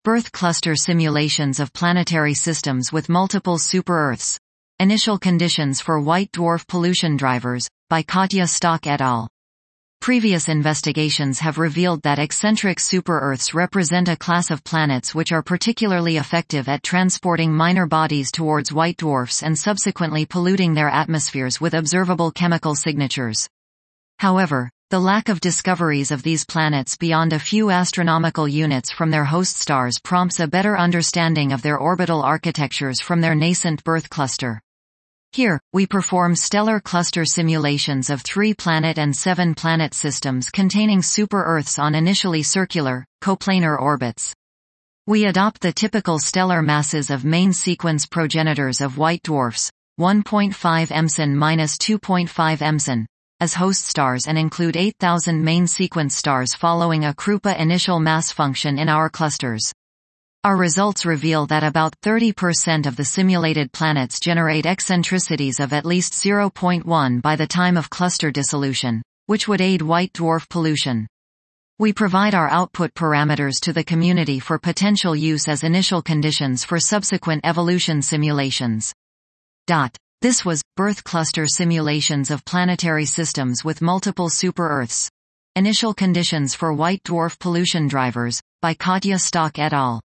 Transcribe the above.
Birth cluster simulations of planetary systems with multiple super-Earths. Initial conditions for white dwarf pollution drivers, by Katja Stock et al. Previous investigations have revealed that eccentric super-Earths represent a class of planets which are particularly effective at transporting minor bodies towards white dwarfs and subsequently polluting their atmospheres with observable chemical signatures. However, the lack of discoveries of these planets beyond a few astronomical units from their host stars prompts a better understanding of their orbital architectures from their nascent birth cluster. Here, we perform stellar cluster simulations of 3-planet and 7-planet systems containing super-Earths on initially circular, coplanar orbits. We adopt the typical stellar masses of main sequence progenitors of white dwarfs, 1.5 Mc-2.5 Mc, as host stars and include 8,000 main sequence stars following a Krupa initial mass function in our clusters. Our results reveal that about 30% of the simulated planets generate eccentricities of at least 0.1 by the time of cluster dissolution, which would aid white dwarf pollution. We provide our output parameters to the community for potential use as initial conditions for subsequent evolution simulations. This was Birth Cluster Simulations of Planetary Systems with Multiple Super-Earths. Initial Conditions for White Dwarf Pollution Drivers, by Katja Stock et al.